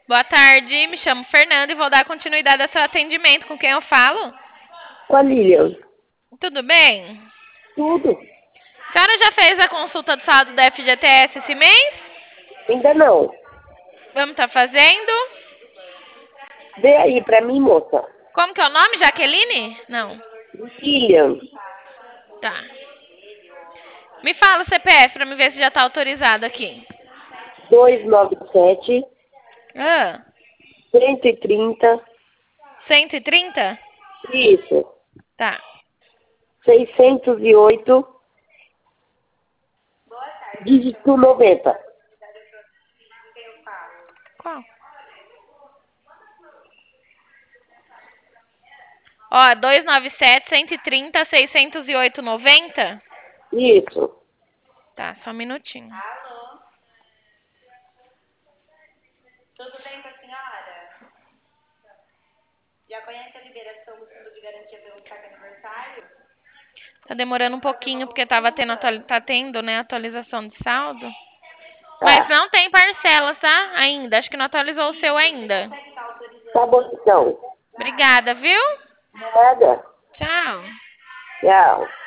Boa tarde, me chamo Fernanda e vou dar continuidade ao seu atendimento. Com quem eu falo? Com a Lilian. Tudo bem? Tudo. A senhora já fez a consulta do saldo da FGTS esse mês? Ainda não. Vamos estar fazendo? Vê aí pra mim, moça. Como que é o nome? Jaqueline? Não. Lilian. Tá. Me fala o CPF pra me ver se já tá autorizado aqui. 297 Ah, 130. 130? Isso. Tá. 608. Dígito 90. Qual? Ó, 297, 130, 608,90? Isso. Tá, só um minutinho. Tudo bem com a senhora? Já conhece a liberação do fundo de garantia pelo saque aniversário? Tá demorando um pouquinho porque tá tendo, né, atualização de saldo. Mas Tá. não tem parcelas, tá? Ainda. Acho que não atualizou o seu ainda. Consegue estar autorizando Tá bom, então. Obrigada, viu? Nada. Tchau. Tchau.